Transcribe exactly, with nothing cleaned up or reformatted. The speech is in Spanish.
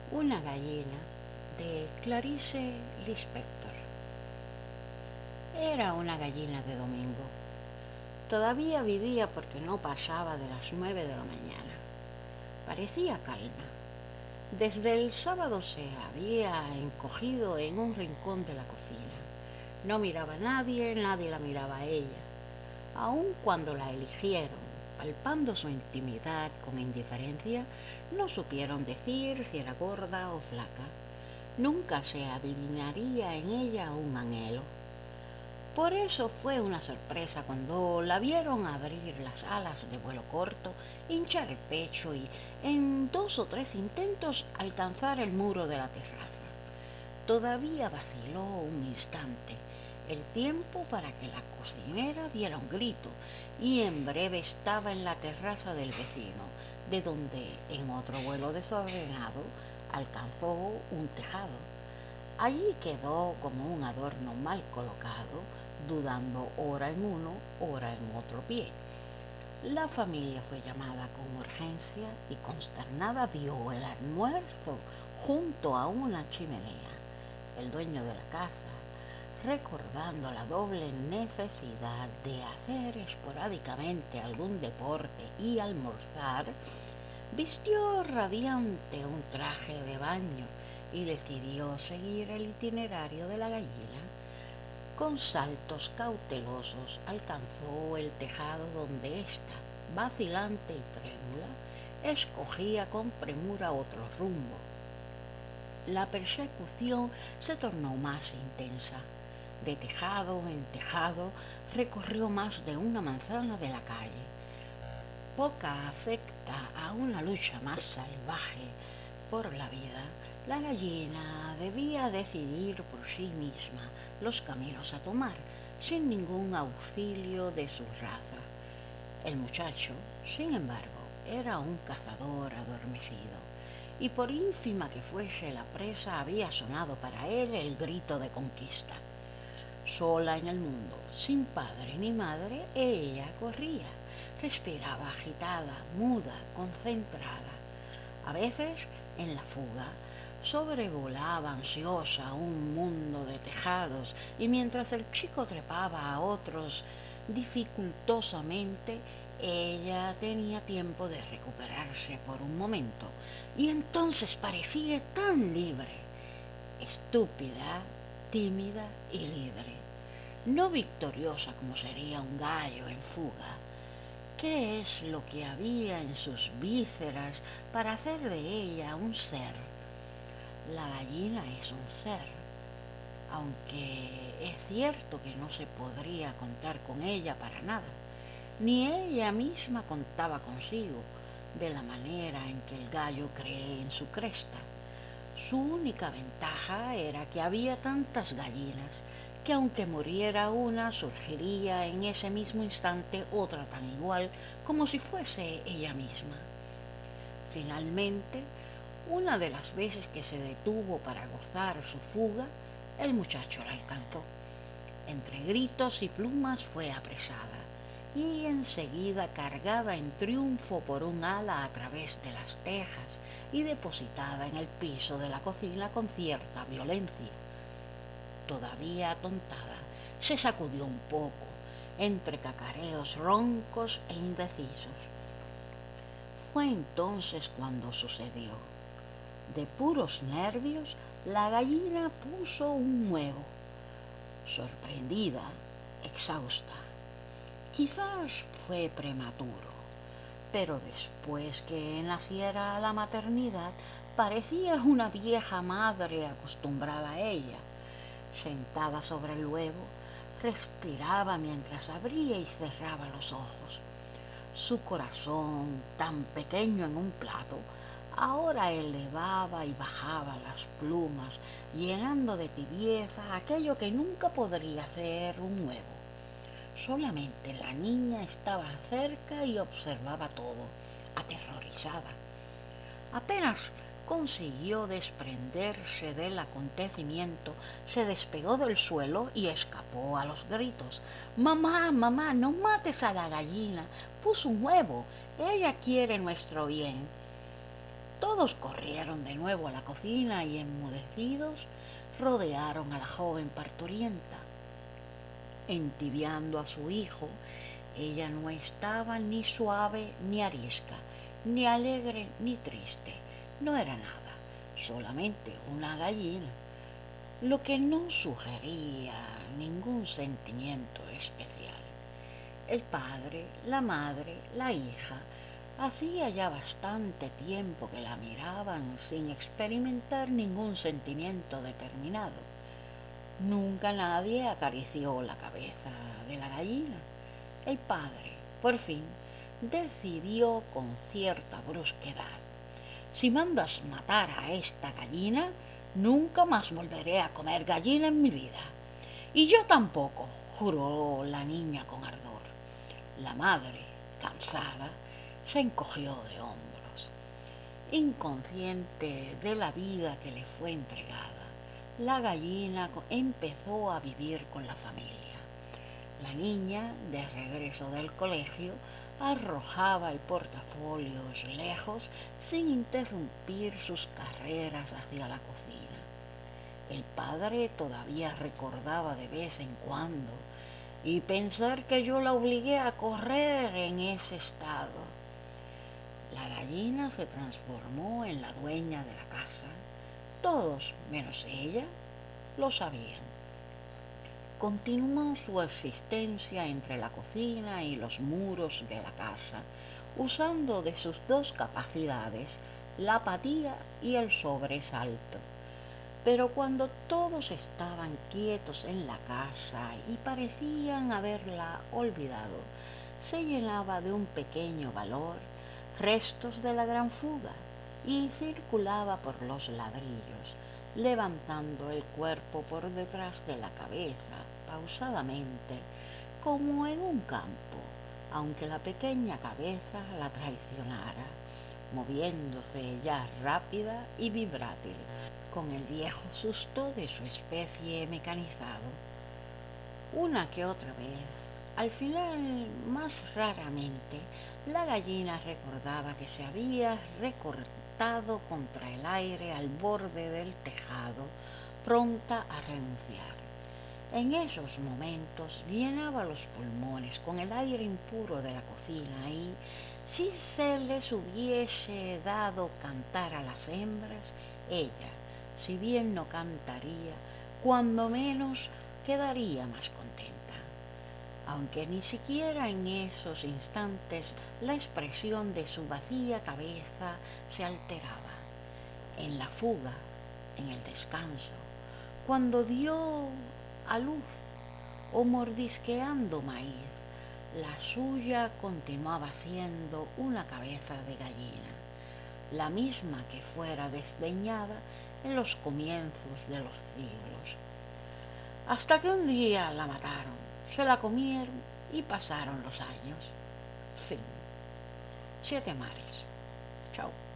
Una gallina de Clarice Lispector. Era una gallina de domingo. Todavía vivía porque no pasaba de las nueve de la mañana. Parecía calma. Desde el sábado se había encogido en un rincón de la cocina. No miraba a nadie, nadie la miraba a ella. Aun cuando la eligieron, palpando su intimidad con indiferencia, no supieron decir si era gorda o flaca. Nunca se adivinaría en ella un anhelo. Por eso fue una sorpresa cuando la vieron abrir las alas de vuelo corto, hinchar el pecho y, en dos o tres intentos, alcanzar el muro de la terraza. Todavía vaciló un instante, el tiempo para que la cocinera diera un grito, y en breve estaba en la terraza del vecino, de donde, en otro vuelo desordenado, alcanzó un tejado. Allí quedó como un adorno mal colocado, dudando ora en uno, ora en otro pie. La familia fue llamada con urgencia y consternada vio el almuerzo junto a una chimenea. El dueño de la casa, recordando la doble necesidad de hacer esporádicamente algún deporte y almorzar, vistió radiante un traje de baño y decidió seguir el itinerario de la gallina. Con saltos cautelosos alcanzó el tejado donde ésta, vacilante y trémula, escogía con premura otro rumbo. La persecución se tornó más intensa. De tejado en tejado recorrió más de una manzana de la calle. Poca afecta a una lucha más salvaje por la vida, la gallina debía decidir por sí misma los caminos a tomar, sin ningún auxilio de su raza. El muchacho, sin embargo, era un cazador adormecido, y por ínfima que fuese la presa, había sonado para él el grito de conquista. Sola en el mundo, sin padre ni madre, ella corría, respiraba agitada, muda, concentrada. A veces, en la fuga, sobrevolaba ansiosa un mundo de tejados y mientras el chico trepaba a otros dificultosamente, ella tenía tiempo de recuperarse por un momento y entonces parecía tan libre, estúpida, tímida y libre, no victoriosa como sería un gallo en fuga. ¿Qué es lo que había en sus vísceras para hacer de ella un ser? La gallina es un ser, aunque es cierto que no se podría contar con ella para nada, ni ella misma contaba consigo de la manera en que el gallo cree en su cresta. Su única ventaja era que había tantas gallinas que aunque muriera una, surgiría en ese mismo instante otra tan igual como si fuese ella misma. Finalmente, una de las veces que se detuvo para gozar su fuga, el muchacho la alcanzó. Entre gritos y plumas fue apresada y enseguida cargada en triunfo por un ala a través de las tejas y depositada en el piso de la cocina con cierta violencia. Todavía atontada, se sacudió un poco, entre cacareos roncos e indecisos. Fue entonces cuando sucedió. De puros nervios, la gallina puso un huevo. Sorprendida, exhausta. Quizás fue prematuro, pero después que naciera la maternidad, parecía una vieja madre acostumbrada a ella. Sentada sobre el huevo, respiraba mientras abría y cerraba los ojos. Su corazón, tan pequeño en un plato, ahora elevaba y bajaba las plumas, llenando de tibieza aquello que nunca podría ser un huevo. Solamente la niña estaba cerca y observaba todo, aterrorizada. Apenas consiguió desprenderse del acontecimiento, se despegó del suelo y escapó a los gritos. Mamá, mamá, no mates a la gallina, puso un huevo, ella quiere nuestro bien. Todos corrieron de nuevo a la cocina y enmudecidos rodearon a la joven parturienta. Entibiando a su hijo, ella no estaba ni suave ni arisca, ni alegre ni triste. No era nada, solamente una gallina, lo que no sugería ningún sentimiento especial. El padre, la madre, la hija, hacía ya bastante tiempo que la miraban sin experimentar ningún sentimiento determinado. Nunca nadie acarició la cabeza de la gallina. El padre, por fin, decidió con cierta brusquedad: si mandas matar a esta gallina, nunca más volveré a comer gallina en mi vida. Y yo tampoco, juró la niña con ardor. La madre, cansada, se encogió de hombros. Inconsciente de la vida que le fue entregada, la gallina empezó a vivir con la familia. La niña, de regreso del colegio, arrojaba el portafolios lejos sin interrumpir sus carreras hacia la cocina. El padre todavía recordaba de vez en cuando: y pensar que yo la obligué a correr en ese estado. La gallina se transformó en la dueña de la casa. Todos, menos ella, lo sabían. Continuó su existencia entre la cocina y los muros de la casa, usando de sus dos capacidades, la apatía y el sobresalto. Pero cuando todos estaban quietos en la casa y parecían haberla olvidado, se llenaba de un pequeño valor, restos de la gran fuga, y circulaba por los ladrillos, levantando el cuerpo por detrás de la cabeza, pausadamente, como en un campo, aunque la pequeña cabeza la traicionara, moviéndose ya rápida y vibrátil, con el viejo susto de su especie mecanizado. Una que otra vez, al final más raramente, la gallina recordaba que se había recortado contra el aire al borde del tejado, pronta a renunciar. En esos momentos llenaba los pulmones con el aire impuro de la cocina y, si se les hubiese dado cantar a las hembras, ella, si bien no cantaría, cuando menos quedaría más contenta. Aunque ni siquiera en esos instantes la expresión de su vacía cabeza se alteraba. En la fuga, en el descanso, cuando dio a luz o mordisqueando maíz, la suya continuaba siendo una cabeza de gallina, la misma que fuera desdeñada en los comienzos de los siglos. Hasta que un día la mataron, se la comieron y pasaron los años. Fin. Siete mares. Chao.